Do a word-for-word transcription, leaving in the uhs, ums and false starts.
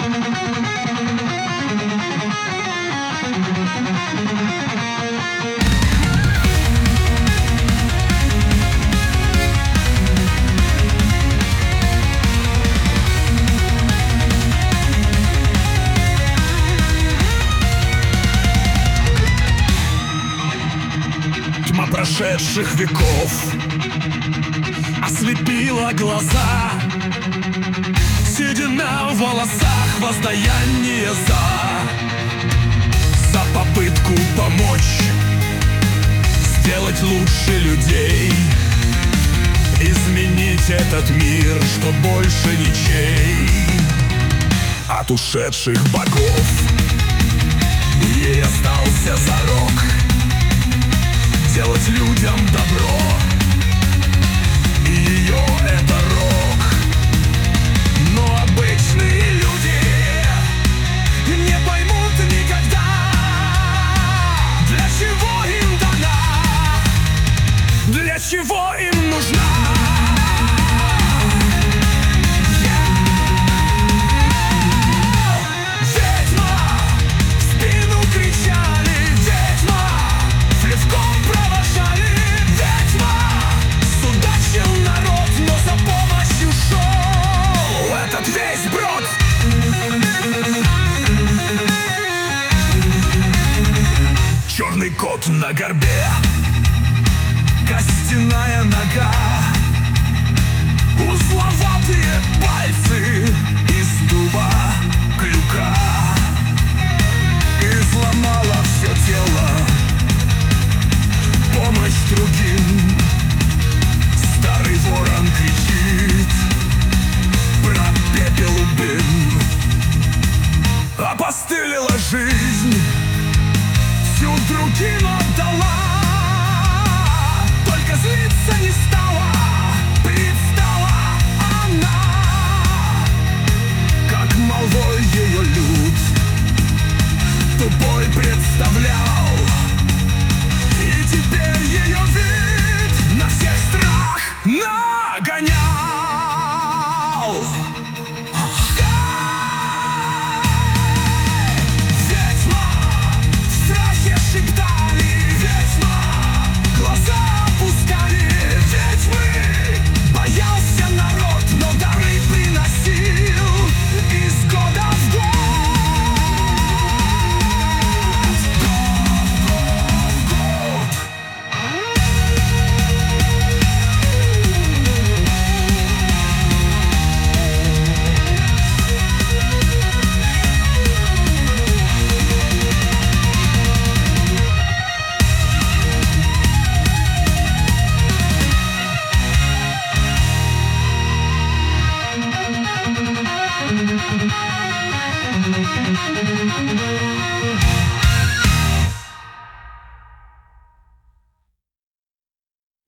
Тьма прошедших веков ослепила глаза, седина в волосах, воздаяние за За попытку помочь сделать лучше людей, изменить этот мир, что больше ничей. От ушедших богов ей остался зарок делать людям добро, и ее это рок. Но обычные люди не поймут никогда, для чего им дана, для чего им нужна. Черный кот на горбе, костяная нога, узловатые пальцы из дуба клюка. Изломала все тело, помощь другим. Старый ворон кричит про пепел и дым. Опостылила жизнь, всюду другим.